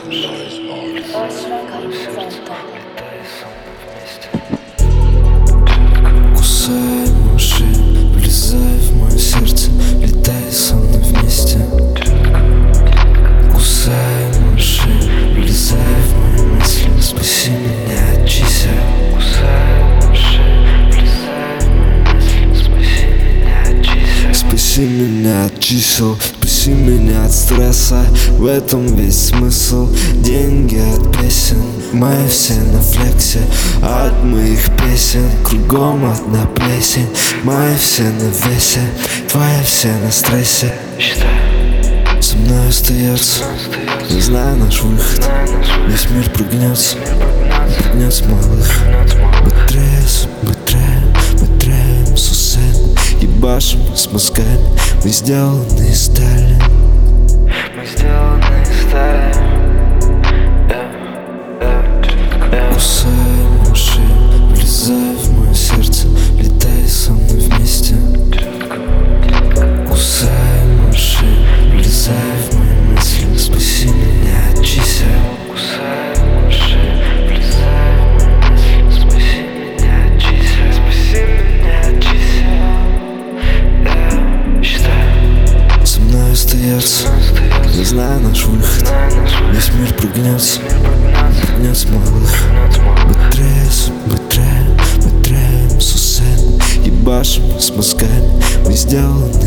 Кусай мыши, влезай в мое сердце, летай со мной вместе. Кусай мыши, влезай в мои мысли, спаси меня от чися. Кусай мыши, влезай в мои мысли, спаси меня от чися. Спаси меня от чисел, спаси меня от стресса. В этом весь смысл. Деньги от песен, мои все на флексе. От моих песен кругом одна плесень. Мои все на весе, твои все на стрессе. Со мной остается, не знаю наш выход. Весь мир прогнется, прогнется малых. Быстрее, сусен. Ебашим с мозгами, мы сделаны из стали. Мы сделаны из стали. Кусай мыши, влезай в мое сердце, летай со мной вместе. Кусай мыши, влезай в мои мысли, спаси меня от чися. Кусай мыши, влезай в мои мысли, спаси меня от чися. Спаси меня от чися. Со мной остается, не знаю наш выход. Весь мир прогнется, прогнется малых. Быстрее, сусен. Ебашим с мозгами, мы сделаны